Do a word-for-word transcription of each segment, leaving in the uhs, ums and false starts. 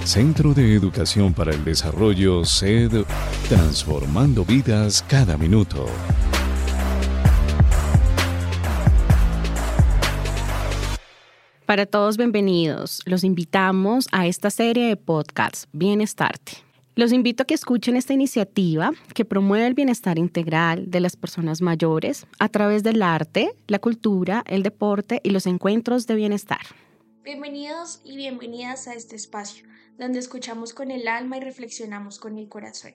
Centro de Educación para el Desarrollo C E D, transformando vidas cada minuto. Para todos, bienvenidos. Los invitamos a esta serie de podcasts, Bienestarte. Los invito a que escuchen esta iniciativa que promueve el bienestar integral de las personas mayores a través del arte, la cultura, el deporte y los encuentros de bienestar. Bienvenidos y bienvenidas a este espacio, donde escuchamos con el alma y reflexionamos con el corazón.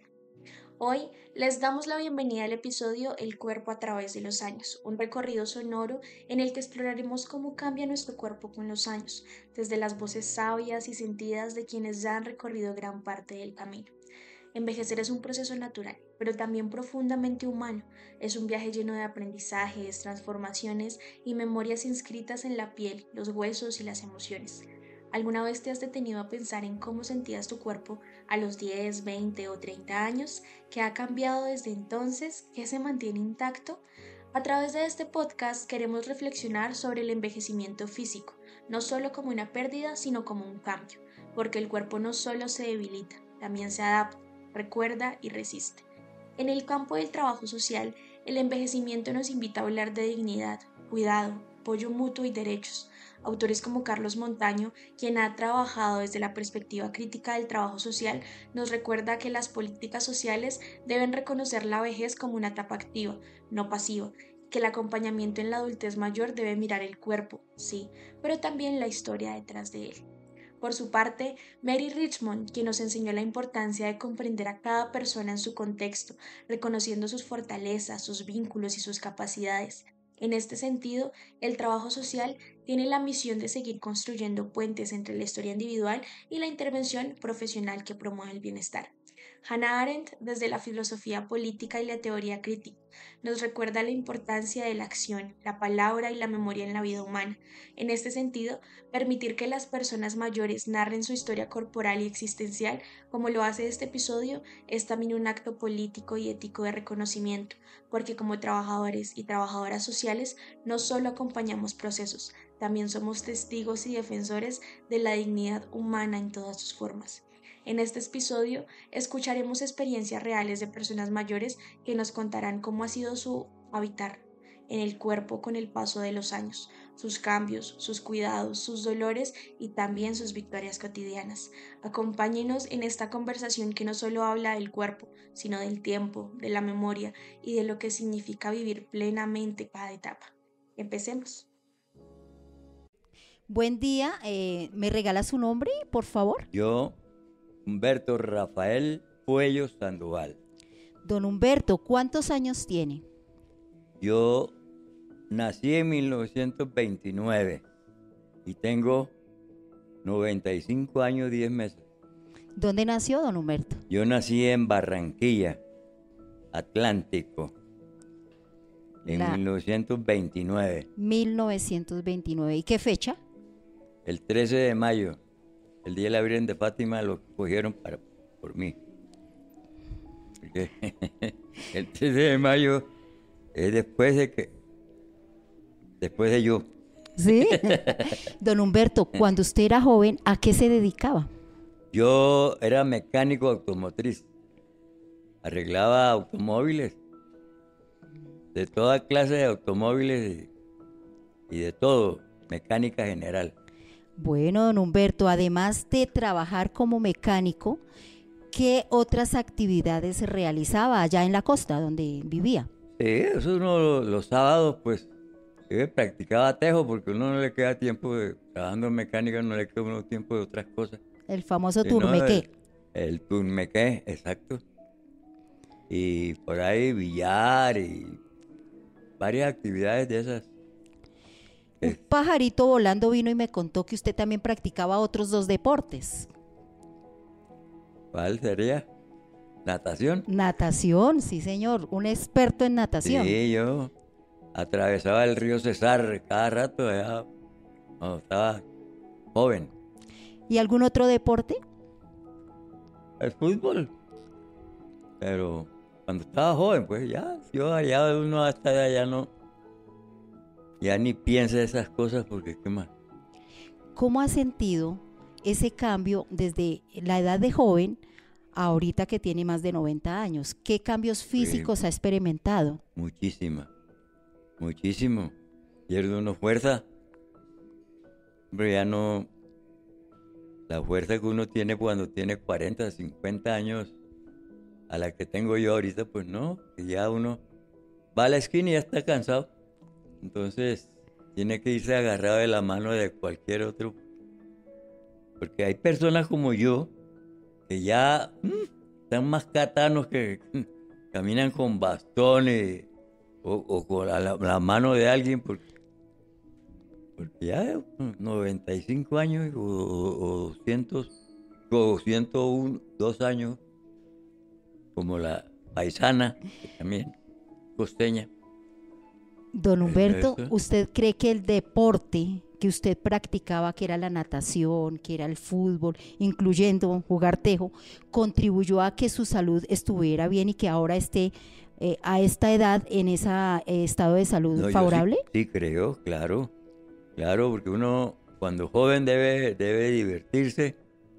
Hoy les damos la bienvenida al episodio El cuerpo a través de los años, un recorrido sonoro en el que exploraremos cómo cambia nuestro cuerpo con los años, desde las voces sabias y sentidas de quienes ya han recorrido gran parte del camino. Envejecer es un proceso natural, pero también profundamente humano. Es un viaje lleno de aprendizajes, transformaciones y memorias inscritas en la piel, los huesos y las emociones. ¿Alguna vez te has detenido a pensar en cómo sentías tu cuerpo a los diez, veinte o treinta años? ¿Qué ha cambiado desde entonces? ¿Qué se mantiene intacto? A través de este podcast queremos reflexionar sobre el envejecimiento físico, no solo como una pérdida, sino como un cambio, porque el cuerpo no solo se debilita, también se adapta, recuerda y resiste. En el campo del trabajo social, el envejecimiento nos invita a hablar de dignidad, cuidado, apoyo mutuo y derechos. Autores como Carlos Montaño, quien ha trabajado desde la perspectiva crítica del trabajo social, nos recuerda que las políticas sociales deben reconocer la vejez como una etapa activa, no pasiva, que el acompañamiento en la adultez mayor debe mirar el cuerpo, sí, pero también la historia detrás de él. Por su parte, Mary Richmond, quien nos enseñó la importancia de comprender a cada persona en su contexto, reconociendo sus fortalezas, sus vínculos y sus capacidades. En este sentido, el trabajo social tiene la misión de seguir construyendo puentes entre la historia individual y la intervención profesional que promueve el bienestar. Hannah Arendt, desde la filosofía política y la teoría crítica, nos recuerda la importancia de la acción, la palabra y la memoria en la vida humana. En este sentido, permitir que las personas mayores narren su historia corporal y existencial, como lo hace este episodio, es también un acto político y ético de reconocimiento, porque como trabajadores y trabajadoras sociales no solo acompañamos procesos, también somos testigos y defensores de la dignidad humana en todas sus formas. En este episodio escucharemos experiencias reales de personas mayores que nos contarán cómo ha sido su habitar en el cuerpo con el paso de los años, sus cambios, sus cuidados, sus dolores y también sus victorias cotidianas. Acompáñenos en esta conversación que no solo habla del cuerpo, sino del tiempo, de la memoria y de lo que significa vivir plenamente cada etapa. Empecemos. Buen día, eh, ¿me regala su nombre, por favor? Yo, Humberto Rafael Puello Sandoval. Don Humberto, ¿cuántos años tiene? Yo nací en mil novecientos veintinueve y tengo noventa y cinco años, diez meses. ¿Dónde nació, don Humberto? Yo nací en Barranquilla, Atlántico, en La... mil novecientos veintinueve. mil novecientos veintinueve. ¿Y qué fecha? El trece de mayo, el día de la Virgen de Fátima, lo cogieron para, por mí. Porque el trece de mayo es después de que, después de yo. ¿Sí? Don Humberto, cuando usted era joven, ¿a qué se dedicaba? Yo era mecánico automotriz. Arreglaba automóviles, de toda clase de automóviles y, y de todo, mecánica general. Bueno, don Humberto, además de trabajar como mecánico, ¿qué otras actividades realizaba allá en la costa donde vivía? Sí, eso uno los sábados, pues, yo practicaba tejo porque uno no le queda tiempo de, trabajando en mecánica, no le queda uno tiempo de otras cosas. El famoso Sí, turmequé. ¿no? El, el turmequé, exacto. Y por ahí billar y varias actividades de esas. Un pajarito volando vino y me contó que usted también practicaba otros dos deportes. ¿Cuál sería? ¿Natación? Natación, sí señor, un experto en natación. Sí, yo atravesaba el río Cesar cada rato, allá, cuando estaba joven. ¿Y algún otro deporte? El fútbol. Pero cuando estaba joven, pues ya, yo allá uno hasta allá no, ya ni piensa esas cosas porque qué más. ¿Cómo ha sentido ese cambio desde la edad de joven a ahorita que tiene más de noventa años? ¿Qué cambios físicos Sí. ha experimentado? Muchísima, muchísimo. Pierde uno fuerza. Hombre, ya no... La fuerza que uno tiene cuando tiene cuarenta, cincuenta años, a la que tengo yo ahorita, pues no, que ya uno va a la esquina y ya está cansado. Entonces, tiene que irse agarrado de la mano de cualquier otro. Porque hay personas como yo que ya mm, están más catanos, que mm, caminan con bastones o, o con la, la- la mano de alguien, porque, porque ya mm, noventa y cinco años o, o, o doscientos o ciento uno, dos años, como la paisana, que también costeña. Don Humberto, Eso. ¿usted cree que el deporte que usted practicaba, que era la natación, que era el fútbol, incluyendo jugar tejo, contribuyó a que su salud estuviera bien y que ahora esté eh, a esta edad en ese estado de salud No, yo sí- favorable? Sí, creo, claro. Claro, porque uno cuando joven debe, debe divertirse,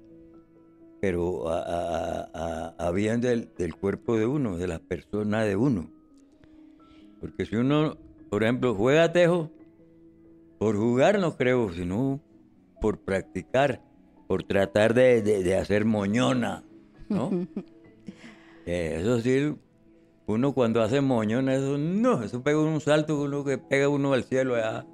pero a, a- a- a bien del, del cuerpo de uno, de la persona de uno. Porque si uno, por ejemplo, juega tejo, por jugar no creo, sino por practicar, por tratar de, de- de hacer moñona, ¿no? Eh, eso sí, uno cuando hace moñona, eso no, eso pega un salto, uno que pega uno al cielo allá.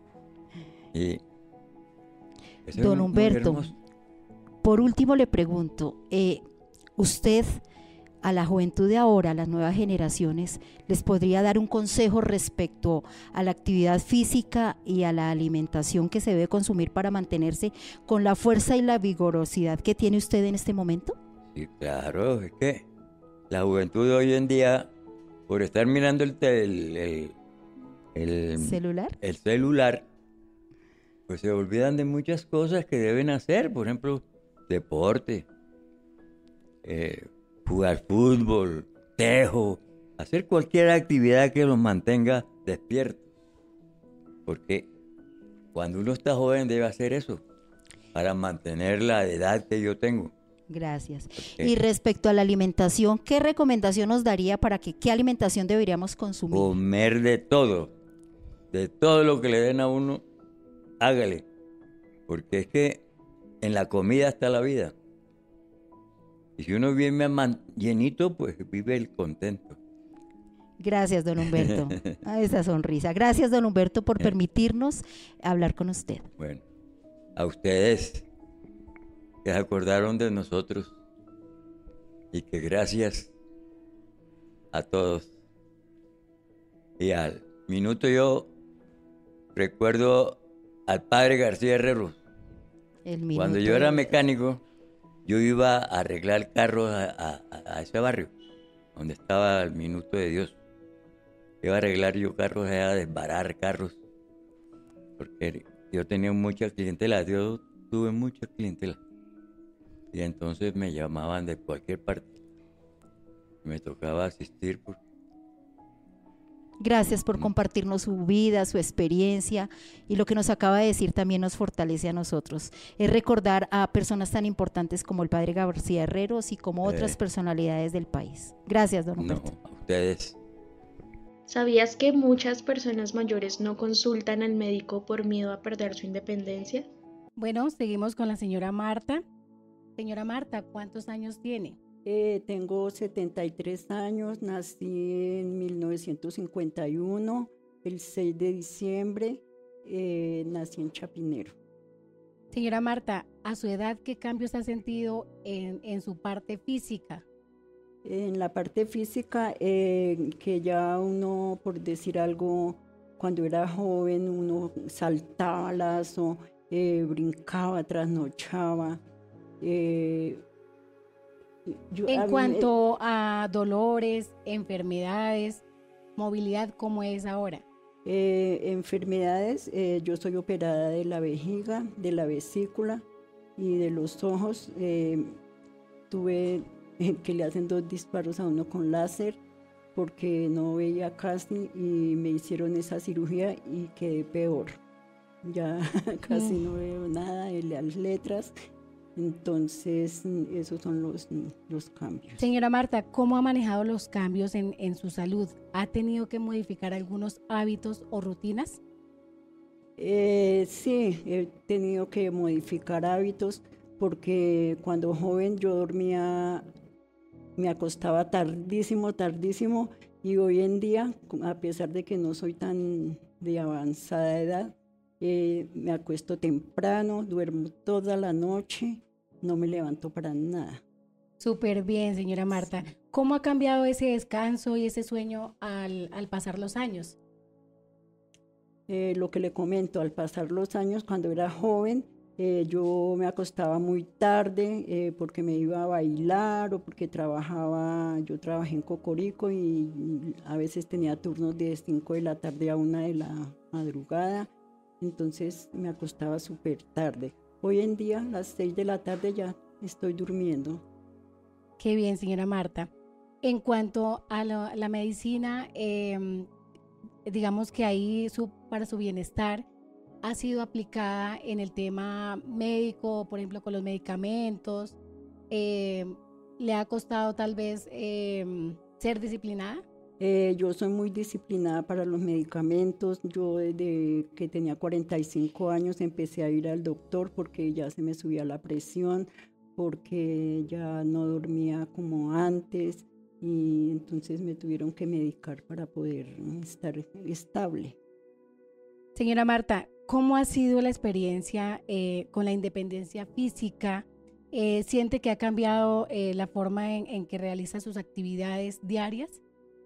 Y eso es Don muy Humberto, hermoso. por último le pregunto, eh, ¿usted a la juventud de ahora, a las nuevas generaciones, les podría dar un consejo respecto a la actividad física y a la alimentación que se debe consumir para mantenerse con la fuerza y la vigorosidad que tiene usted en este momento? Sí, claro, es que la juventud de hoy en día, por estar mirando el, tel- el, el, el- ¿Celular? el celular, pues se olvidan de muchas cosas que deben hacer, por ejemplo, deporte, eh, jugar fútbol, tejo, hacer cualquier actividad que los mantenga despiertos. Porque cuando uno está joven debe hacer eso, para mantener la edad que yo tengo. Gracias. Porque Y respecto a la alimentación, ¿qué recomendación nos daría para que qué alimentación deberíamos consumir? comer de todo, de todo lo que le den a uno, hágale. Porque es que en la comida está la vida. Y si uno vive man- llenito, pues vive el contento. Gracias, don Humberto. A esa sonrisa. Gracias, don Humberto, por permitirnos hablar con usted. Bueno, a ustedes que se acordaron de nosotros y que gracias a todos. Y al minuto yo recuerdo al padre García Herrero. El minuto Cuando yo era de- mecánico, yo iba a arreglar carros a, a- a ese barrio, donde estaba el Minuto de Dios. Iba a arreglar yo carros, a desbarar carros, porque yo tenía mucha clientela, yo tuve mucha clientela. Y entonces me llamaban de cualquier parte. Me tocaba asistir por... Gracias por compartirnos su vida, su experiencia y lo que nos acaba de decir también nos fortalece a nosotros. Es recordar a personas tan importantes como el padre García Herreros y como otras Eh. personalidades del país. Gracias, don No, Humberto. a ustedes. ¿Sabías que muchas personas mayores no consultan al médico por miedo a perder su independencia? Bueno, seguimos con la señora Marta. Señora Marta, ¿cuántos años tiene? Eh, tengo setenta y tres años, nací en mil novecientos cincuenta y uno, el seis de diciembre, eh, nací en Chapinero. Señora Marta, a su edad, ¿qué cambios ha sentido en, en su parte física? En la parte física, eh, que ya uno, por decir algo, cuando era joven, uno saltaba lazo, eh, brincaba, trasnochaba. eh, yo- a En mí me- cuanto a dolores, enfermedades, movilidad, ¿cómo es ahora? Eh, enfermedades, eh, yo soy operada de la vejiga, de la vesícula y de los ojos. eh, tuve eh, que le hacen dos disparos a uno con láser porque no veía casi y me hicieron esa cirugía y quedé peor. Ya casi Mm. no veo nada de las letras Entonces, esos son los, los cambios. Señora Marta, ¿cómo ha manejado los cambios en, en su salud? ¿Ha tenido que modificar algunos hábitos o rutinas? Eh, sí, he tenido que modificar hábitos porque cuando joven yo dormía, me acostaba tardísimo, tardísimo, y hoy en día, a pesar de que no soy tan de avanzada edad, eh, me acuesto temprano, duermo toda la noche, no me levanto para nada. Súper bien, señora Marta. ¿Cómo ha cambiado ese descanso y ese sueño al, al pasar los años? Eh, lo que le comento, al pasar los años, cuando era joven, eh, yo me acostaba muy tarde eh, porque me iba a bailar o porque trabajaba, yo trabajé en Cocorico y, y a veces tenía turnos de cinco de la tarde a una de la madrugada, entonces me acostaba súper tarde. Hoy en día, a las seis de la tarde ya estoy durmiendo. Qué bien, señora Marta. En cuanto a la, la medicina, eh, digamos que ahí su, para su bienestar ha sido aplicada en el tema médico, por ejemplo, con los medicamentos. Eh, ¿Le ha costado tal vez eh, ser disciplinada? Eh, yo soy muy disciplinada para los medicamentos. Yo desde que tenía cuarenta y cinco años empecé a ir al doctor porque ya se me subía la presión, porque ya no dormía como antes. Y entonces me tuvieron que medicar para poder estar estable. Señora Marta, ¿cómo ha sido la experiencia eh, con la independencia física? Eh, ¿Siente que ha cambiado eh, la forma en, en que realiza sus actividades diarias?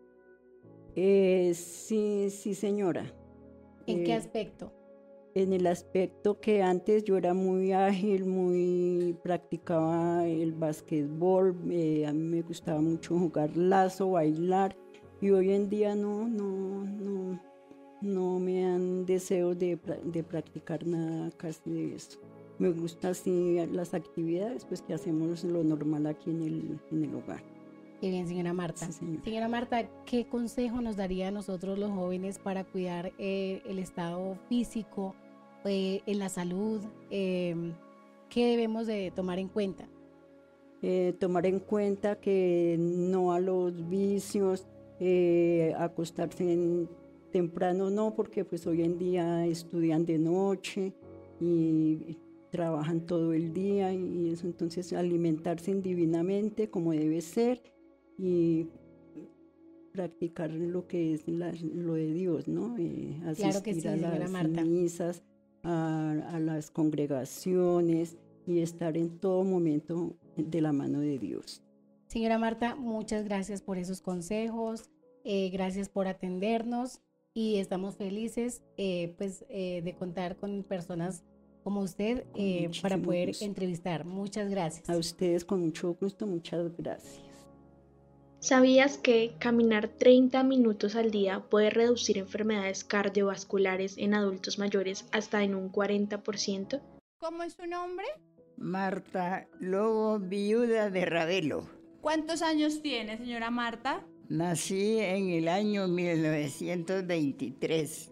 Eh, sí, sí, señora. ¿En eh, qué aspecto? En el aspecto que antes yo era muy ágil, muy practicaba el básquetbol, eh, a mí me gustaba mucho jugar lazo, bailar, y hoy en día no, no, no, no me dan deseo de, de practicar nada casi de eso. Me gusta así las actividades pues que hacemos lo normal aquí en el, en el hogar. Qué bien, señora Marta. Sí, señora. Señora Marta, ¿qué consejo nos daría a nosotros los jóvenes para cuidar eh, el estado físico, eh, en la salud? Eh, ¿Qué debemos de tomar en cuenta? Eh, tomar en cuenta que no a los vicios, eh, acostarse en, temprano no, porque pues hoy en día estudian de noche y trabajan todo el día y eso, entonces alimentarse divinamente como debe ser y practicar lo que es la, lo de Dios, ¿no? Eh, asistir Claro que sí, a señora las Marta. misas, a, a las congregaciones y estar en todo momento de la mano de Dios. Señora Marta, muchas gracias por esos consejos, eh, gracias por atendernos y estamos felices eh, pues, eh, de contar con personas como usted eh, para poder gusto. entrevistar. Muchas gracias. A ustedes con mucho gusto, muchas gracias. ¿Sabías que caminar treinta minutos al día puede reducir enfermedades cardiovasculares en adultos mayores hasta en un cuarenta por ciento? ¿Cómo es su nombre? Marta Lobo, viuda de Ravelo. ¿Cuántos años tiene, señora Marta? Nací en el año mil novecientos veintitrés.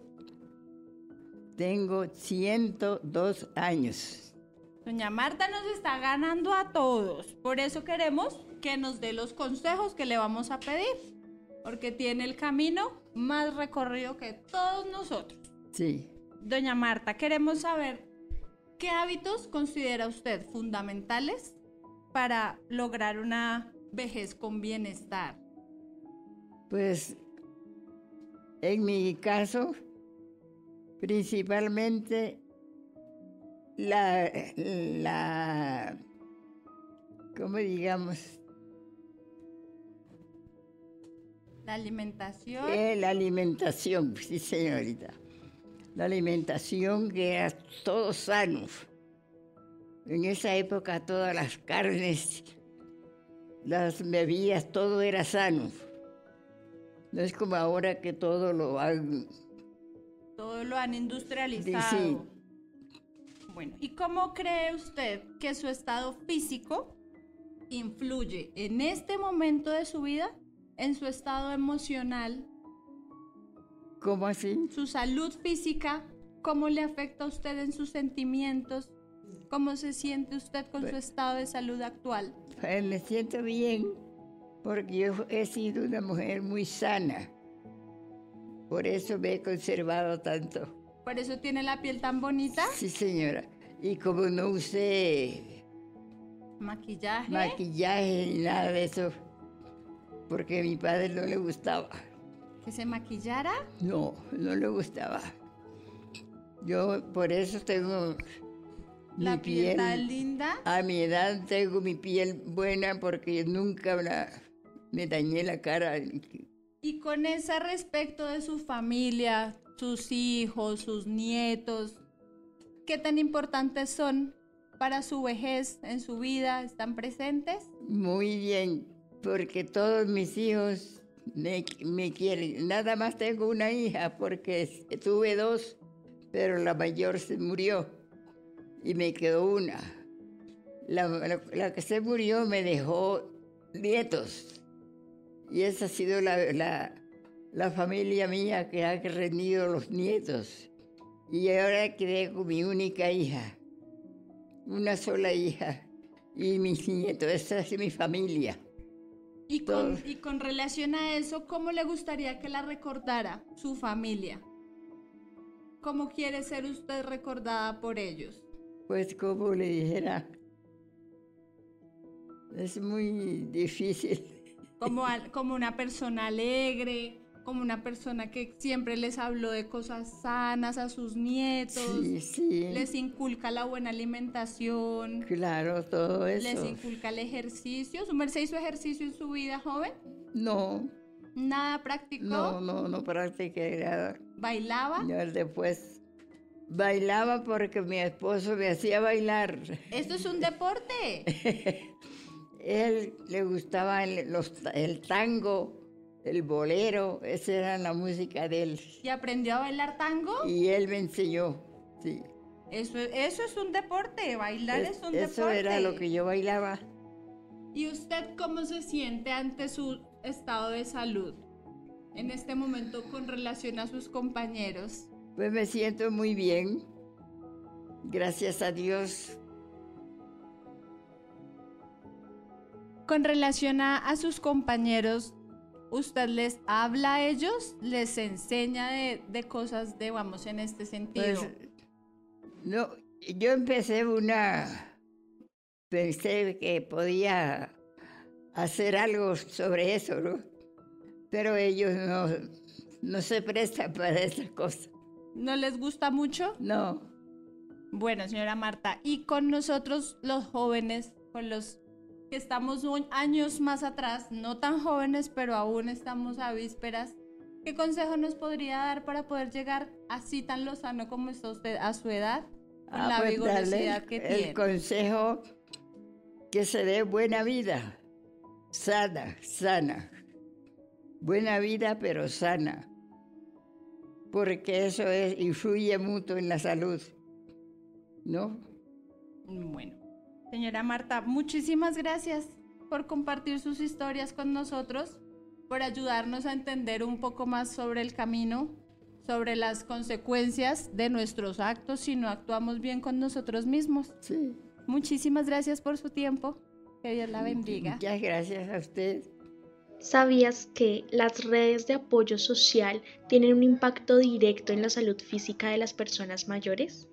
Tengo ciento dos años. Doña Marta nos está ganando a todos. Por eso queremos que nos dé los consejos que le vamos a pedir. Porque tiene el camino más recorrido que todos nosotros. Sí. Doña Marta, queremos saber qué hábitos considera usted fundamentales para lograr una vejez con bienestar. Pues en mi caso, principalmente la, la, ¿cómo digamos? La alimentación. Eh, la alimentación, sí señorita. La alimentación que era todo sano. En esa época todas las carnes, las bebidas, todo era sano. No es como ahora que todo lo han... Todo lo han industrializado. Sí. Bueno, ¿y cómo cree usted que su estado físico influye en este momento de su vida en su estado emocional? ¿Cómo así? Su salud física, ¿cómo le afecta a usted en sus sentimientos? ¿Cómo se siente usted con su estado de salud actual? Pues me siento bien, porque yo he sido una mujer muy sana. Por eso me he conservado tanto. ¿Por eso tiene la piel tan bonita? Sí, señora. Y como no usé ¿Maquillaje? maquillaje ni nada de eso, porque a mi padre no le gustaba. ¿Que se maquillara? No, no le gustaba. Yo por eso tengo La mi piel piel. tan linda. A mi edad tengo mi piel buena porque nunca la- me dañé la cara. Y con ese respecto de su familia, sus hijos, sus nietos, ¿qué tan importantes son para su vejez en su vida? ¿Están presentes? Muy bien, porque todos mis hijos me, me quieren. Nada más tengo una hija porque tuve dos, pero la mayor se murió y me quedó una. La, la- la que se murió me dejó nietos y esa ha sido la, la, la familia mía que ha rendido los nietos. Y ahora quedé con mi única hija, una sola hija y mis nietos. Esa es mi familia. Y con, Todo. y con relación a eso, ¿cómo le gustaría que la recordara su familia? ¿Cómo quiere ser usted recordada por ellos? Pues como le dijera, es muy difícil. Como, al- como una persona alegre, como una persona que siempre les habló de cosas sanas a sus nietos, Sí, sí, les inculca la buena alimentación, claro, todo les eso. inculca el ejercicio. ¿Su merced hizo ejercicio en su vida, joven? No, ¿Nada practicó? no, no, no practiqué nada. ¿Bailaba? Yo después bailaba porque mi esposo me hacía bailar. ¿Esto es un deporte? Él le gustaba el, los- el tango, el bolero, esa era la música de él. ¿Y aprendió a bailar tango? Y él me enseñó, sí. Eso, eso es un deporte, bailar es, Es- un eso deporte. era lo que yo bailaba. ¿Y usted cómo se siente ante su estado de salud en este momento con relación a sus compañeros? Pues me siento muy bien, gracias a Dios. Con relación a, a sus compañeros, ¿usted les habla a ellos? ¿Les enseña de, de cosas, de, vamos, en este sentido? Pues, no, yo empecé una, pensé que podía hacer algo sobre eso, ¿no? Pero ellos no, no se prestan para esas cosas, ¿No les gusta mucho? no. Bueno, señora Marta, y con nosotros los jóvenes, con los que estamos un- años más atrás, no tan jóvenes, pero aún estamos a vísperas, ¿qué consejo nos podría dar para poder llegar así tan lozano como está usted a su edad, con Ah, la pues darle vigorosidad que el tiene? consejo que se dé buena vida, sana, sana. Buena vida, pero sana. Porque eso es, influye mucho en la salud, ¿no? Bueno, señora Marta, muchísimas gracias por compartir sus historias con nosotros, por ayudarnos a entender un poco más sobre el camino, sobre las consecuencias de nuestros actos si no actuamos bien con nosotros mismos. Sí. Muchísimas gracias por su tiempo. Que Dios la bendiga. Muchas gracias a usted. ¿Sabías que las redes de apoyo social tienen un impacto directo en la salud física de las personas mayores?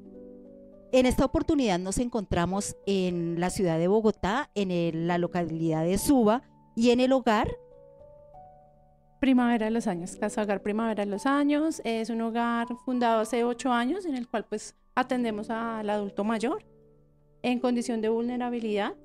En esta oportunidad nos encontramos en la ciudad de Bogotá, en el- la localidad de Suba y en el hogar. Primavera de los Años, Casa Hogar Primavera de los Años, es un hogar fundado hace ocho años en el cual pues atendemos al adulto mayor en condición de vulnerabilidad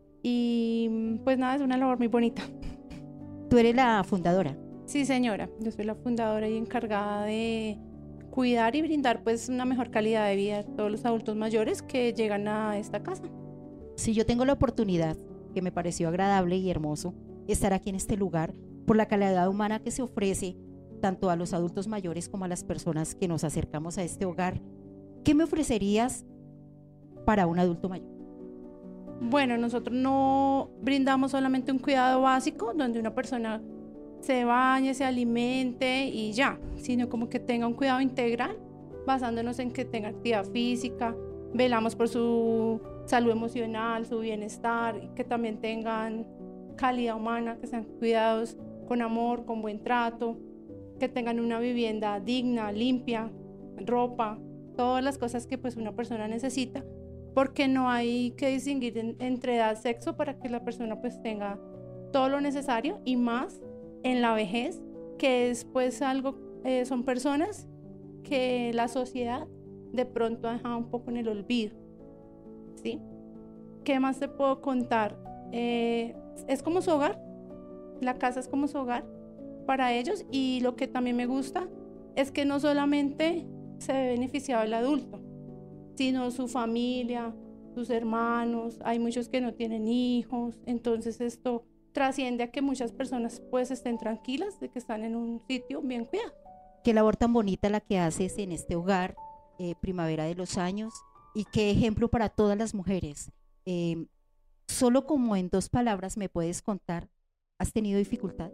y pues nada, es una labor muy bonita. Tú eres la fundadora. Sí, señora, yo soy la fundadora y encargada de cuidar y brindar pues una mejor calidad de vida a todos los adultos mayores que llegan a esta casa. Si yo tengo la oportunidad, que me pareció agradable y hermoso, estar aquí en este lugar por la calidad humana que se ofrece tanto a los adultos mayores como a las personas que nos acercamos a este hogar, ¿qué me ofrecerías para un adulto mayor? Bueno, nosotros no brindamos solamente un cuidado básico donde una persona se bañe, se alimente y ya, sino como que tenga un cuidado integral basándonos en que tenga actividad física, velamos por su salud emocional, su bienestar, que también tengan calidad humana, que sean cuidados con amor, con buen trato, que tengan una vivienda digna, limpia, ropa, todas las cosas que pues una persona necesita, porque no hay que distinguir en, entre edad, sexo, para que la persona pues tenga todo lo necesario, y más en la vejez, que es pues algo, eh, son personas que la sociedad de pronto ha dejado un poco en el olvido, ¿sí? ¿Qué más te puedo contar? Eh, es como su hogar, la casa es como su hogar para ellos, y lo que también me gusta es que no solamente se ve beneficiado el adulto, sino su familia, sus hermanos, hay muchos que no tienen hijos, entonces esto trasciende a que muchas personas pues estén tranquilas de que están en un sitio bien cuidado. Qué labor tan bonita la que haces en este hogar, eh, Primavera de los Años, y qué ejemplo para todas las mujeres. Eh, solo como en dos palabras me puedes contar, ¿has tenido dificultad?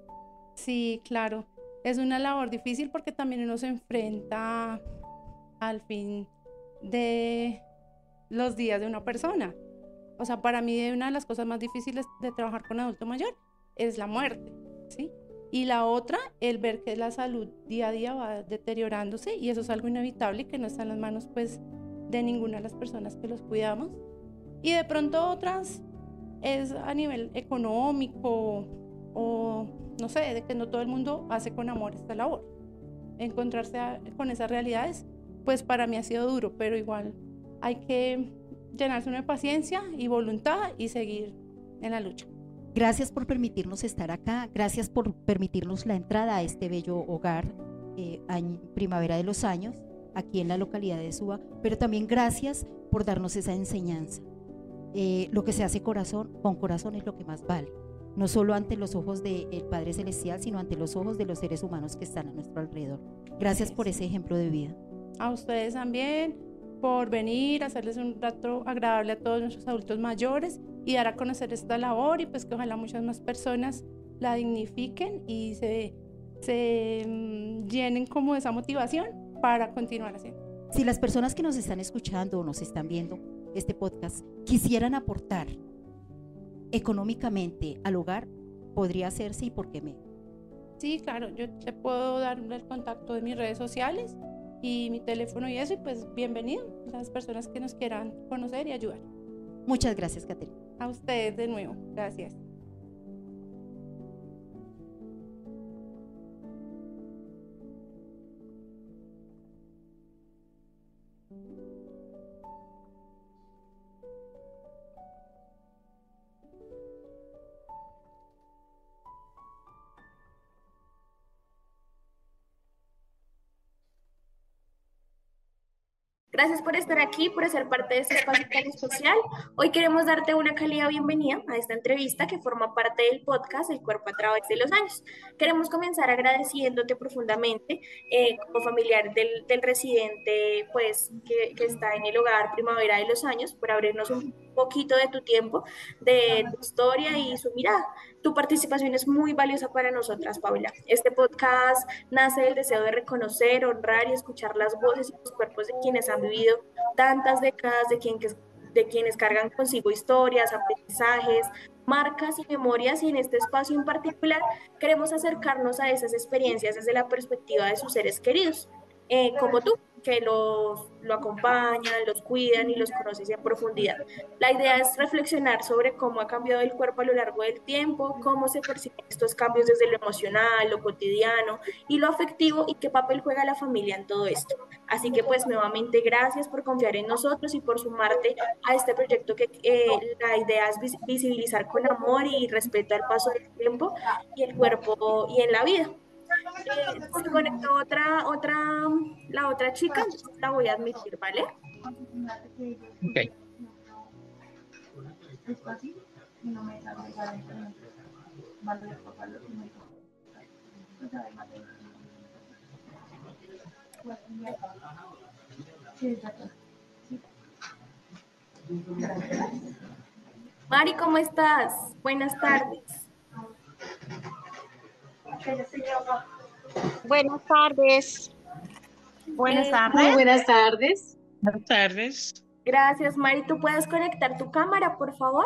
Sí, claro, es una labor difícil porque también uno se enfrenta al fin de los días de una persona. O sea, para mí una de las cosas más difíciles de trabajar con adulto mayor es la muerte, ¿sí? Y la otra, el ver que la salud día a día va deteriorándose, y eso es algo inevitable y que no está en las manos pues de ninguna de las personas que los cuidamos. Y de pronto otras es a nivel económico, o no sé, de que no todo el mundo hace con amor esta labor. Encontrarse a, con esas realidades, pues para mí ha sido duro, pero igual hay que llenarse uno de paciencia y voluntad y seguir en la lucha. Gracias por permitirnos estar acá, gracias por permitirnos la entrada a este bello hogar, eh, Primavera de los Años, aquí en la localidad de Suba, pero también gracias por darnos esa enseñanza. Eh, lo que se hace corazón, con corazón es lo que más vale, no solo ante los ojos del Padre Celestial, sino ante los ojos de los seres humanos que están a nuestro alrededor. Gracias por ese ejemplo de vida. A ustedes también por venir, hacerles un rato agradable a todos nuestros adultos mayores y dar a conocer esta labor, y pues que ojalá muchas más personas la dignifiquen y se, se um, llenen como de esa motivación para continuar haciendo. Si las personas que nos están escuchando o nos están viendo este podcast quisieran aportar económicamente al hogar, ¿podría hacerse y por qué me? Sí, claro, yo te puedo dar el contacto de mis redes sociales y mi teléfono y eso, y pues bienvenido las personas que nos quieran conocer y ayudar. Muchas gracias, Caterina. A ustedes de nuevo, gracias. Gracias por estar aquí, por ser parte de este espacio tan especial. Hoy queremos darte una cálida bienvenida a esta entrevista que forma parte del podcast El Cuerpo a Través de los Años. Queremos comenzar agradeciéndote profundamente eh, como familiar del, del residente pues, que, que está en el hogar Primavera de los Años, por abrirnos un poquito de tu tiempo, de tu historia y su mirada. Tu participación es muy valiosa para nosotras, Paula. Este podcast nace del deseo de reconocer, honrar y escuchar las voces y los cuerpos de quienes han vivido tantas décadas, de, quien, de quienes cargan consigo historias, aprendizajes, marcas y memorias, y en este espacio en particular queremos acercarnos a esas experiencias desde la perspectiva de sus seres queridos, eh, como tú, que los, lo acompañan, los cuidan y los conoces en profundidad. La idea es reflexionar sobre cómo ha cambiado el cuerpo a lo largo del tiempo, cómo se perciben estos cambios desde lo emocional, lo cotidiano y lo afectivo, y qué papel juega la familia en todo esto. Así que pues nuevamente gracias por confiar en nosotros y por sumarte a este proyecto que eh, la idea es vis visibilizar con amor y respeto al paso del tiempo y el cuerpo y en la vida. Eh, se conectó otra, otra, la otra chica, la voy a admitir, ¿vale? Ok. Mari, ¿cómo estás? Buenas tardes. Buenas tardes. Buenas Eh, tardes. Muy buenas tardes. Buenas tardes. Gracias, Mari. ¿Tú puedes conectar tu cámara, por favor?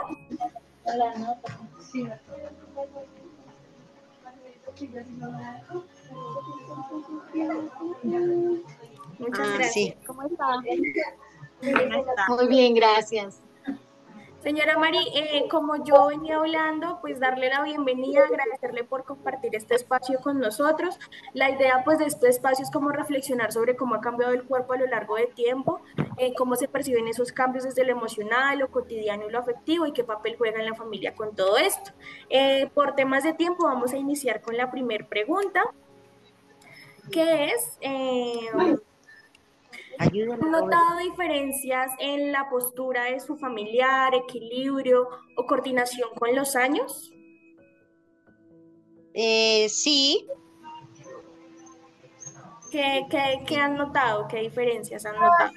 Muchas Ah, gracias. sí. ¿Cómo está? Muy bien, gracias. Señora Mari, eh, como yo venía hablando, pues darle la bienvenida, agradecerle por compartir este espacio con nosotros. La idea pues de este espacio es como reflexionar sobre cómo ha cambiado el cuerpo a lo largo del tiempo, eh, cómo se perciben esos cambios desde lo emocional, lo cotidiano y lo afectivo y qué papel juega en la familia con todo esto. Eh, por temas de tiempo vamos a iniciar con la primera pregunta, que es... Eh, Ayúdame. ¿Han notado diferencias en la postura de su familiar, equilibrio o coordinación con los años? Eh, sí, ¿Qué, qué, qué han notado? ¿Qué diferencias han notado?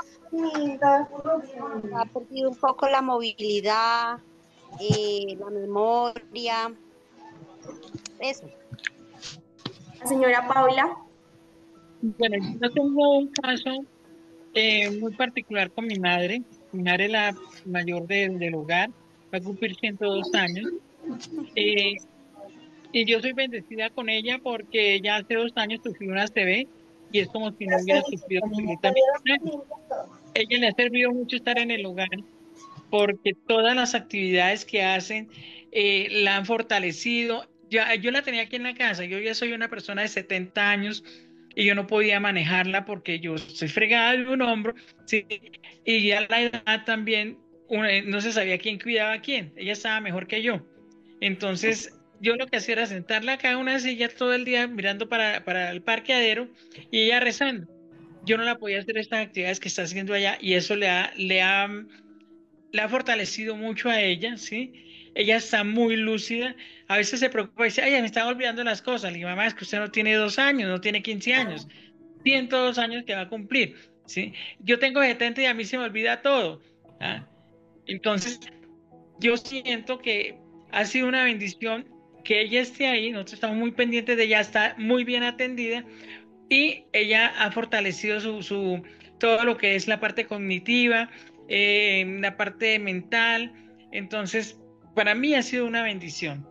ha perdido un poco la movilidad, eh, la memoria, eso. La señora Paula. Bueno, yo tengo un caso eh, muy particular con mi madre. Mi madre es la mayor de- del hogar, va a cumplir ciento dos años. Eh, y yo soy bendecida con ella porque ella hace dos años sufrió una C V y es como si no hubiera sufrido absolutamente nada. Ella le ha servido mucho estar en el hogar porque todas las actividades que hacen eh, la han fortalecido. Yo, yo la tenía aquí en la casa, yo ya soy una persona de setenta años y yo no podía manejarla porque yo soy fregada de un hombro, ¿sí? Y a la edad también una- no se sabía quién cuidaba a quién, ella estaba mejor que yo. Entonces yo lo que hacía era sentarla acá en una silla todo el día mirando para, para el parqueadero y ella rezando. Yo no la podía hacer estas actividades que está haciendo allá y eso le ha, le ha le ha fortalecido mucho a ella, ¿sí? Ella está muy lúcida, a veces se preocupa y dice, ay, me están olvidando las cosas. Le digo, mamá, es que usted no tiene dos años, no tiene quince años, ciento dos años que va a cumplir, ¿sí? Yo tengo setenta y a mí se me olvida todo, ¿ah? Entonces, yo siento que ha sido una bendición que ella esté ahí, nosotros estamos muy pendientes de ella, está muy bien atendida y ella ha fortalecido su, su todo lo que es la parte cognitiva, eh, la parte mental. Entonces, para mí ha sido una bendición.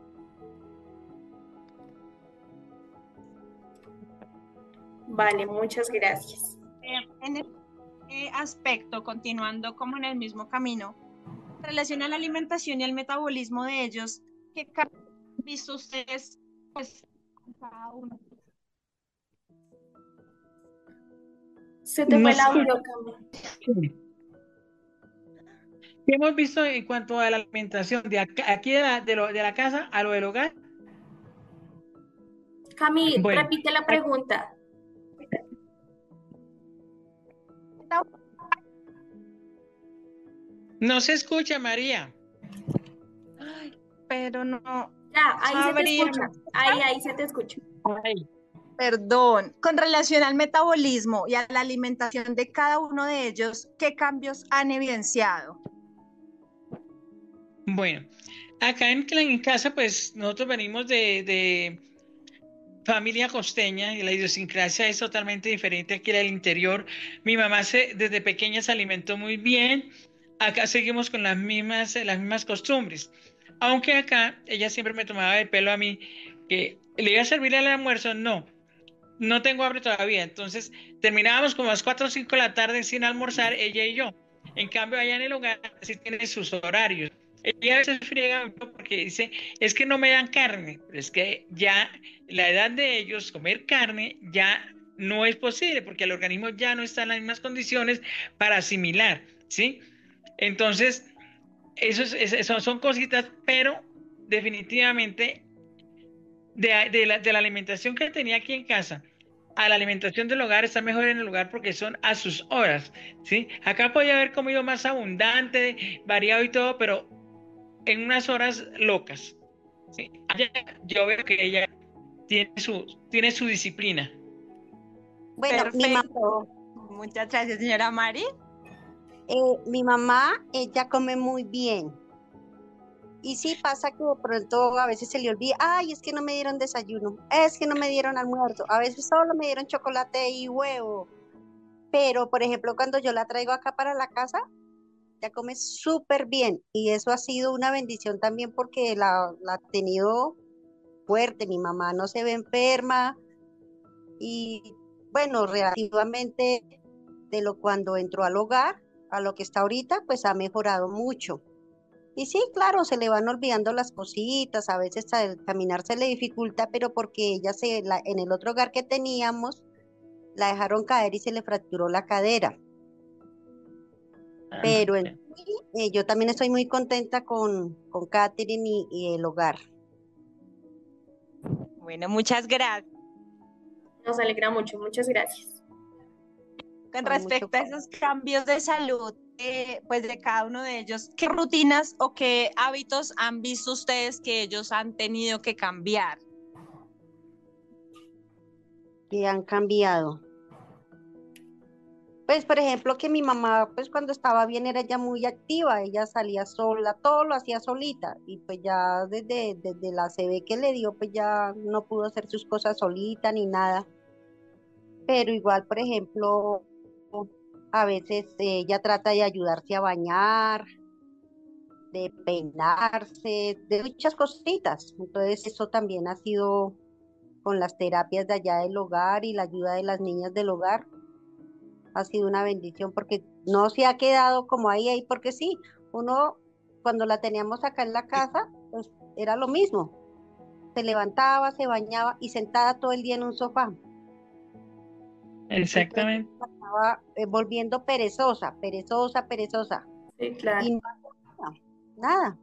Vale, muchas gracias. Eh, en el eh, aspecto, continuando como en el mismo camino, en relación a la alimentación y el metabolismo de ellos, ¿qué cambios han visto ustedes pues, en cada uno? Se te No fue el sé. audio, Cami. ¿Qué hemos visto en cuanto a la alimentación de acá- aquí de la, de, lo- de la casa a lo del hogar? Cami, Bueno, repite la pregunta. no se escucha, María. Ay, pero no. Ya, ahí se te Sabría. escucha. Ahí, ahí se te escucha. Ay, Perdón, con relación al metabolismo y a la alimentación de cada uno de ellos, ¿qué cambios han evidenciado? bueno, acá en, en casa, pues nosotros venimos de, de familia costeña y la idiosincrasia es totalmente diferente aquí en el interior. Mi mamá se, desde pequeña se alimentó muy bien. Acá seguimos con las mismas, las mismas costumbres. Aunque acá ella siempre me tomaba el pelo a mí, que le iba a servir el almuerzo, no, no tengo hambre todavía. Entonces terminábamos como a las cuatro o cinco de la tarde sin almorzar, ella y yo. En cambio, allá en el hogar sí tiene sus horarios. Ella a veces friega mucho porque dice, es que no me dan carne, pero es que ya la edad de ellos comer carne ya no es posible porque el organismo ya no está en las mismas condiciones para asimilar, ¿sí? Entonces, eso, es, eso son cositas, pero definitivamente de, de, la, de la alimentación que tenía aquí en casa a la alimentación del hogar está mejor en el hogar porque son a sus horas, ¿sí? Acá podía haber comido más abundante, variado y todo, pero en unas horas locas, ¿sí? Allá yo veo que ella tiene su, tiene su disciplina. Bueno, mi mamá, Perfecto. Muchas gracias, señora Mari. eh, mi mamá, ella come muy bien. Y sí pasa que de pronto a veces se le olvida, ay, es que no me dieron desayuno, es que no me dieron almuerzo, a veces solo me dieron chocolate y huevo. Pero, por ejemplo, cuando yo la traigo acá para la casa, ella come súper bien y eso ha sido una bendición también porque la, la ha tenido fuerte, mi mamá no se ve enferma y bueno, relativamente de lo cuando entró al hogar a lo que está ahorita, pues ha mejorado mucho. Y sí, claro, se le van olvidando las cositas, a veces al caminar se le dificulta, pero porque ella se, la, en el otro hogar que teníamos, la dejaron caer y se le fracturó la cadera. Pero en sí, eh, yo también estoy muy contenta con, con Katherine y, y el hogar. Bueno, muchas gracias. Nos alegra mucho, muchas gracias. Con Con respecto mucho a esos cambios de salud, eh, pues de cada uno de ellos, ¿qué rutinas o qué hábitos han visto ustedes que ellos han tenido que cambiar? Que han cambiado. Pues, por ejemplo, que mi mamá, pues cuando estaba bien era ya muy activa, ella salía sola, todo lo hacía solita, y pues ya desde, desde la C B que le dio, pues ya no pudo hacer sus cosas solita ni nada. Pero igual, por ejemplo, a veces eh, ella trata de ayudarse a bañar, de peinarse, de muchas cositas. Entonces, eso también ha sido con las terapias de allá del hogar y la ayuda de las niñas del hogar. Ha sido una bendición porque no se ha quedado como ahí, ahí, porque sí, uno cuando la teníamos acá en la casa, pues era lo mismo. Se levantaba, se bañaba y sentada todo el día en un sofá. Exactamente. Entonces, estaba eh, volviendo perezosa, perezosa, perezosa. Sí, claro. Y no hacía nada.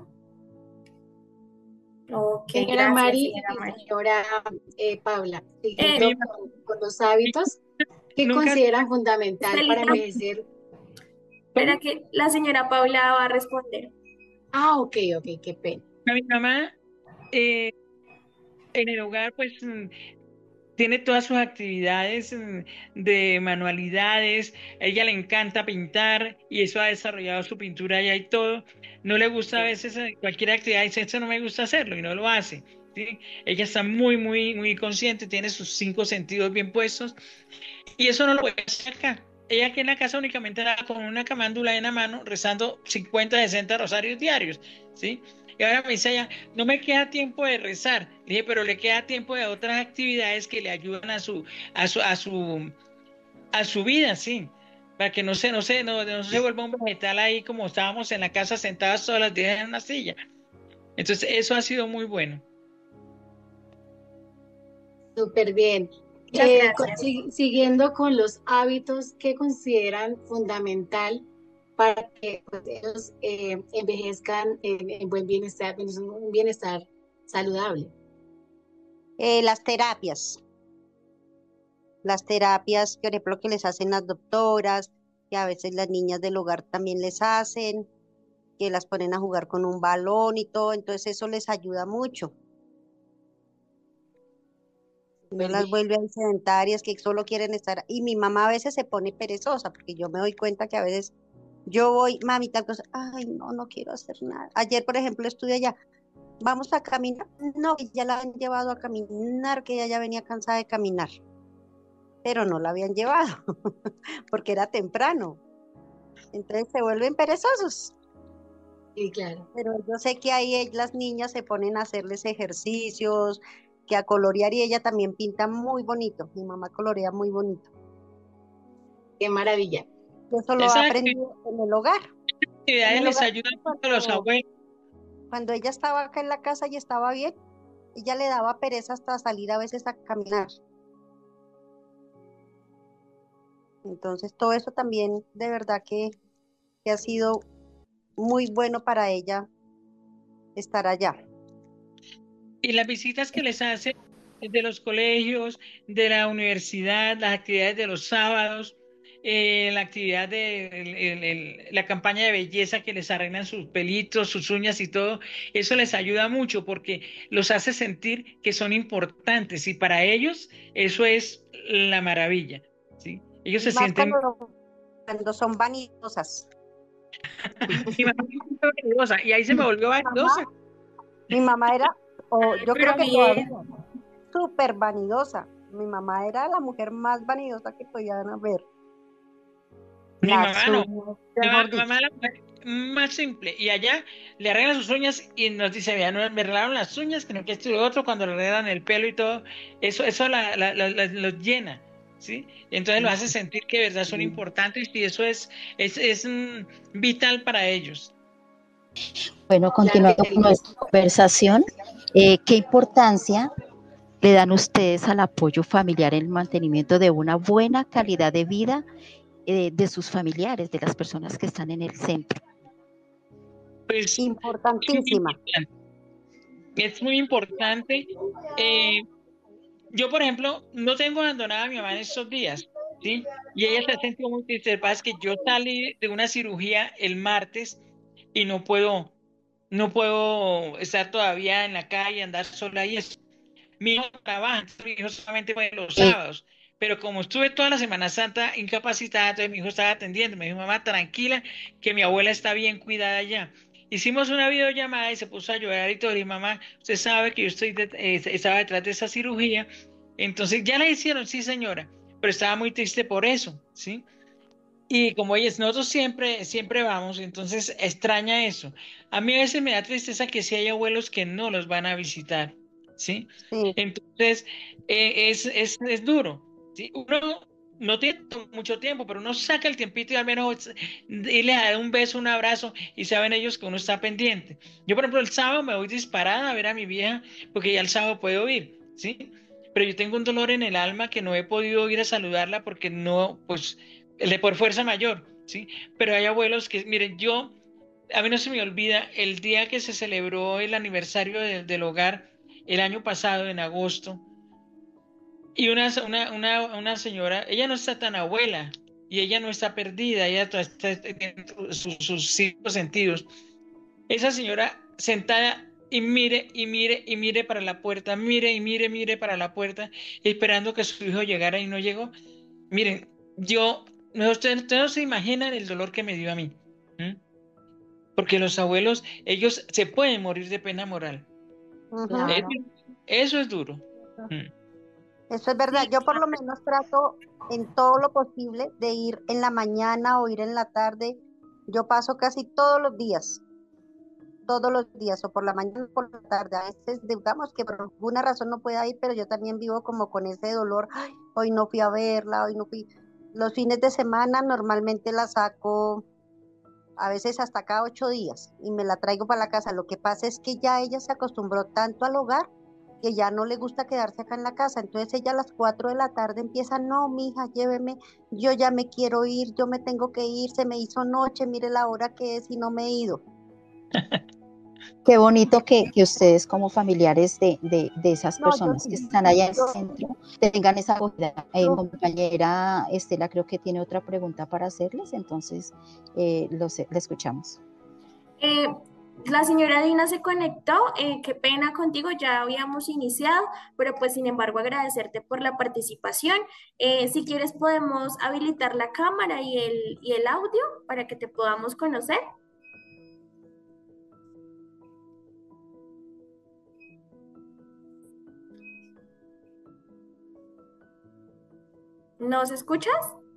Ok, Señora gracias, Mari señora y Mari. señora eh, Paula, siguiendo Eh, con, con los hábitos, ¿qué Nunca- consideran fundamental para Celita, envejecer? espera que la señora Paula va a responder. Ah, ok, ok, qué pena. A mi mamá, eh, en el hogar, pues mm, tiene todas sus actividades mm, de manualidades. A ella le encanta pintar y eso ha desarrollado su pintura allá y todo. No le gusta a veces eh, cualquier actividad, dice, esto no me gusta hacerlo y no lo hace. ¿Sí? Ella está muy, muy, muy consciente, tiene sus cinco sentidos bien puestos y eso no lo puede hacer acá. Ella aquí en la casa únicamente era con una camándula en la mano rezando cincuenta, sesenta rosarios diarios, ¿sí? Y ahora me dice ella, no me queda tiempo de rezar. Le dije, pero le queda tiempo de otras actividades que le ayudan a su, a su, a su, a su vida, sí. Para que no se, no se, no, no se vuelva un vegetal ahí como estábamos en la casa sentadas todas las días en una silla. Entonces, eso ha sido muy bueno. Súper bien. Muchas Eh, con- gracias. si- siguiendo con los hábitos, ¿qué consideran fundamental para que pues, ellos eh, envejezcan en, en buen bienestar, en un bienestar saludable? Eh, las terapias, las terapias, por ejemplo, que les hacen las doctoras, que a veces las niñas del hogar también les hacen, que las ponen a jugar con un balón y todo, entonces eso les ayuda mucho. No Súper las bien. vuelve ahí sedentarias, que solo quieren estar. Y mi mamá a veces se pone perezosa, porque yo me doy cuenta que a veces yo voy, mami, tal cosa, ay, no, no quiero hacer nada. Ayer, por ejemplo, estuve allá, vamos a caminar. No, que ya la han llevado a caminar, que ella ya venía cansada de caminar, pero no la habían llevado, porque era temprano. Entonces se vuelven perezosos. Sí, claro. Pero yo sé que ahí eh, las niñas se ponen a hacerles ejercicios, que a colorear, y ella también pinta muy bonito. Mi mamá colorea muy bonito. Qué maravilla. Eso lo ha Esas aprendido en el hogar. En actividades el les hogar, ayudan mucho a cuando, los abuelos. cuando ella estaba acá en la casa y estaba bien, ella le daba pereza hasta salir a veces a caminar. Entonces todo eso también de verdad que, que ha sido muy bueno para ella estar allá. Y las visitas que les hacen de los colegios, de la universidad, las actividades de los sábados, eh, la actividad de el- el- el- la campaña de belleza que les arreglan sus pelitos, sus uñas y todo, eso les ayuda mucho porque los hace sentir que son importantes y para ellos eso es la maravilla, ¿sí? Ellos Y se más sienten... cuando, cuando son vanidosas. Mi mamá es muy vanidosa, y ahí se me volvió Mi mamá, vanidosa. mi mamá era, o Ay, yo pero creo que bien. todavía, súper vanidosa. Mi mamá era la mujer más vanidosa que podían haber. Mi Las mamá no. uñas, Mi mejor mamá, dicho. mamá la mujer más simple. Y allá le arreglan sus uñas y nos dice, vea, no me arreglaron las uñas, sino que esto y lo otro, cuando le arreglan el pelo y todo, eso, eso la, la, la- la- los llena, ¿sí? Entonces lo hace sentir que de verdad son importantes y eso es, es, es mm, vital para ellos. Bueno, continuando con nuestra conversación, eh, ¿qué importancia le dan ustedes al apoyo familiar en el mantenimiento de una buena calidad de vida eh, de sus familiares, de las personas que están en el centro? Pues Importantísima. es muy importante. eh, yo, por ejemplo, no tengo abandonada a mi mamá en estos días, ¿sí? Y ella se ha sentido muy triste. Lo que pasa es que yo salí de una cirugía el martes y no puedo, no puedo estar todavía en la calle, andar sola y eso. Mi hijo trabaja, entonces mi hijo solamente fue los sábados. Pero como estuve toda la Semana Santa incapacitada, entonces mi hijo estaba atendiendo. Me dijo, mamá, tranquila, que mi abuela está bien cuidada ya. Hicimos una videollamada y se puso a llorar y todo. Y mamá, usted sabe que yo estoy de- eh, estaba detrás de esa cirugía. Entonces, ya la hicieron, sí, señora, pero estaba muy triste por eso, ¿sí? Y como ellos, nosotros siempre, siempre vamos, entonces extraña eso. A mí a veces me da tristeza que sí hay abuelos que no los van a visitar, ¿sí? Sí. Entonces, eh, es, es, es duro, ¿sí? Uno no tiene mucho tiempo, pero uno saca el tiempito y al menos irle a dar un beso, un abrazo, y saben ellos que uno está pendiente. Yo, por ejemplo, el sábado me voy disparada a ver a mi vieja, porque ya el sábado puedo ir, ¿sí? Pero yo tengo un dolor en el alma que no he podido ir a saludarla porque no, pues, el de por fuerza mayor, ¿sí? Pero hay abuelos que, miren, yo, a mí no se me olvida el día que se celebró el aniversario de- del hogar el año pasado, en agosto, y una, una, una, una señora, ella no está tan abuela, y ella no está perdida, ella to- está, tiene sus, sus cinco sentidos. Esa señora sentada y mire, y mire, y mire para la puerta, mire, y mire, mire para la puerta, esperando que su hijo llegara y no llegó. Miren, yo, no, ustedes, ustedes no se imaginan el dolor que me dio a mí. ¿m? Porque los abuelos, ellos se pueden morir de pena moral. Ujú. Es- eso es duro. ¿m? Eso es verdad. Yo por lo menos trato en todo lo posible de ir en la mañana o ir en la tarde. Yo paso casi todos los días, todos los días, o por la mañana o por la tarde. A veces, digamos que por alguna razón no pueda ir, pero yo también vivo como con ese dolor. "Ay, hoy no fui a verla, hoy no fui". Los fines de semana normalmente la saco a veces hasta cada ocho días y me la traigo para la casa. Lo que pasa es que ya ella se acostumbró tanto al hogar que ya no le gusta quedarse acá en la casa. Entonces ella a las cuatro de la tarde empieza, no, mija, lléveme, yo ya me quiero ir, yo me tengo que ir, se me hizo noche, mire la hora que es y no me he ido. Qué bonito que, que ustedes como familiares de, de, de esas No, yo personas sí, que están allá en el yo, centro tengan esa acogida. Eh, mi yo, compañera Estela creo que tiene otra pregunta para hacerles, entonces eh, los, la escuchamos. Eh, la señora Dina se conectó, eh, qué pena contigo, ya habíamos iniciado, pero pues sin embargo agradecerte por la participación. Eh, si quieres podemos habilitar la cámara y el, y el audio para que te podamos conocer. ¿Nos escuchas?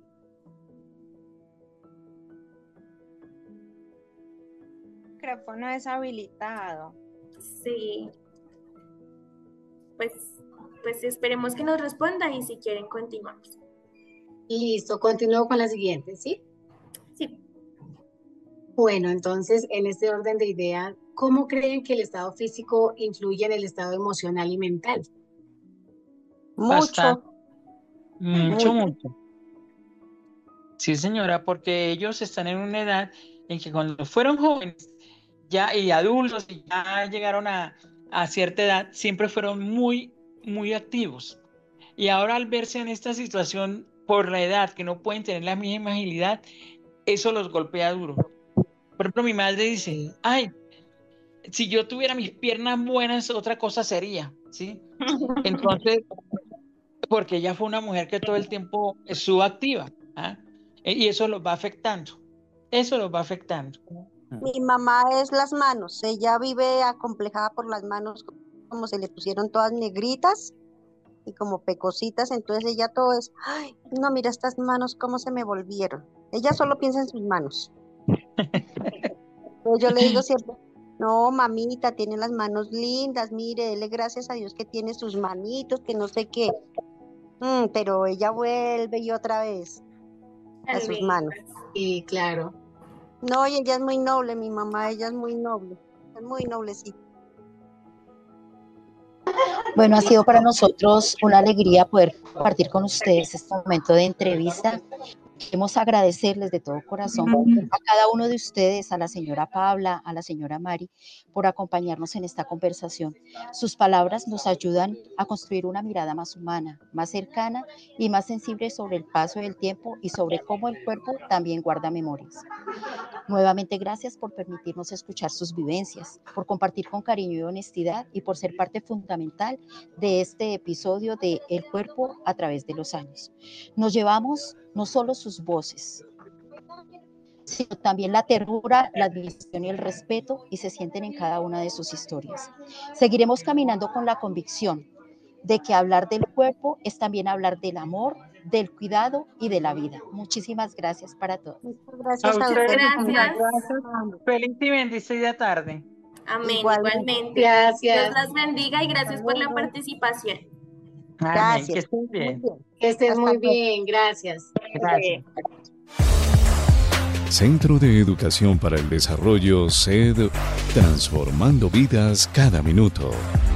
El micrófono deshabilitado. Sí, pues, pues esperemos que nos responda y si quieren continuamos. Listo, continúo con la siguiente, ¿sí? Sí. Bueno, entonces, en este orden de ideas, ¿cómo creen que el estado físico influye en el estado emocional y mental? Bastante, mucho, mucho, mucho. mucho. Sí, señora, porque ellos están en una edad en que cuando fueron jóvenes ya y adultos y ya llegaron a, a cierta edad, siempre fueron muy, muy activos. Y ahora al verse en esta situación por la edad, que no pueden tener la misma agilidad, eso los golpea duro. Por ejemplo, mi madre dice, ay, si yo tuviera mis piernas buenas, otra cosa sería, ¿sí? Entonces, porque ella fue una mujer que todo el tiempo estuvo activa, ¿ah? Y eso los va afectando, eso los va afectando. Mi mamá es las manos, ella vive acomplejada por las manos, como se le pusieron todas negritas y como pecositas, entonces ella todo es, ay, no, mira estas manos cómo se me volvieron. Ella solo piensa en sus manos. Pero yo le digo siempre, no, mamita, tiene las manos lindas, mire, dele gracias a Dios que tiene sus manitos, que no sé qué. Mm, pero ella vuelve y otra vez a sus manos. Sí, claro. No, y ella es muy noble, mi mamá, ella es muy noble, es muy noblecita. Bueno, ha sido para nosotros una alegría poder compartir con ustedes este momento de entrevista. Queremos agradecerles de todo corazón a cada uno de ustedes, a la señora Paula, a la señora Mari, por acompañarnos en esta conversación. Sus palabras nos ayudan a construir una mirada más humana, más cercana y más sensible sobre el paso del tiempo y sobre cómo el cuerpo también guarda memorias. Nuevamente, gracias por permitirnos escuchar sus vivencias, por compartir con cariño y honestidad y por ser parte fundamental de este episodio de El cuerpo a través de los años. Nos llevamos no solo sus voces, sino también la ternura, la admiración y el respeto y se sienten en cada una de sus historias. Seguiremos caminando con la convicción de que hablar del cuerpo es también hablar del amor, del cuidado y de la vida. Muchísimas gracias para todos. Gracias A a ustedes, ustedes. muchas gracias. Feliz y bendecida tarde. Amén, Igualmente. igualmente. Gracias. Dios las bendiga y gracias por la participación. Amén, Gracias. que estén bien. Que estés Hasta muy luego. bien, gracias. Gracias. Centro de Educación para el Desarrollo, C E D, transformando vidas cada minuto.